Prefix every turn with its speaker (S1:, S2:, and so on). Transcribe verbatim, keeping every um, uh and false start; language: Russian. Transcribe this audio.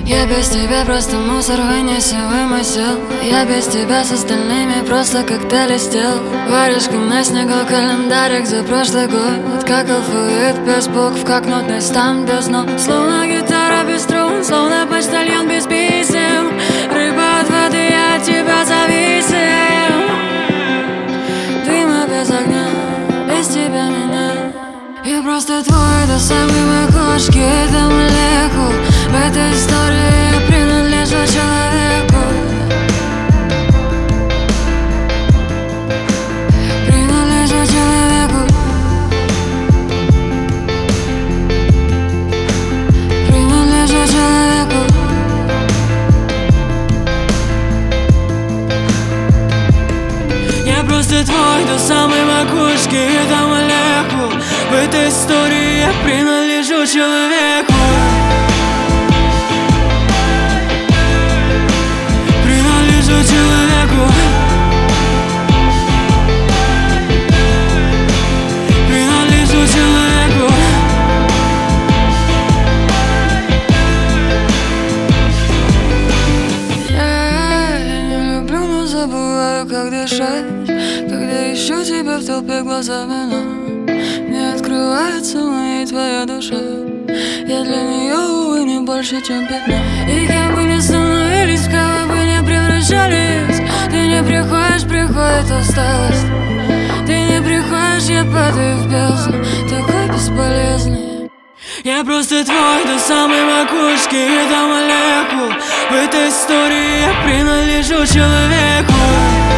S1: Я без тебя просто мусор, вынеси вымысел. Я без тебя с остальными просто как ты листел. Варежка на снегу, календарик за прошлый год. Как алфавит без букв, как нотный стан без нот. Словно гитара без струн, словно почтальон без писем. Рыба от воды, я от тебя зависим. Дыма без огня, без тебя меня. Я просто твой до самой макушки, до молекул. В этой истории я принадлежу человеку. Принадлежу человеку. Принадлежу человеку. Я просто твой до самой макушки, до молекул. В этой истории я принадлежу человеку. Принадлежу человеку. Принадлежу человеку. Я не люблю, но забываю, как дышать. Когда ищу тебя в толпе глазами, но не открывается моя твоя душа. Я для нее, увы, не больше, чем пятно. И кем бы ни становились, в кого бы не превращались, ты не приходишь, приходит усталость. Ты не приходишь, я падаю в бездну, такой бесполезный. Я просто твой до самой макушки и до молекул. В этой истории я принадлежу человеку.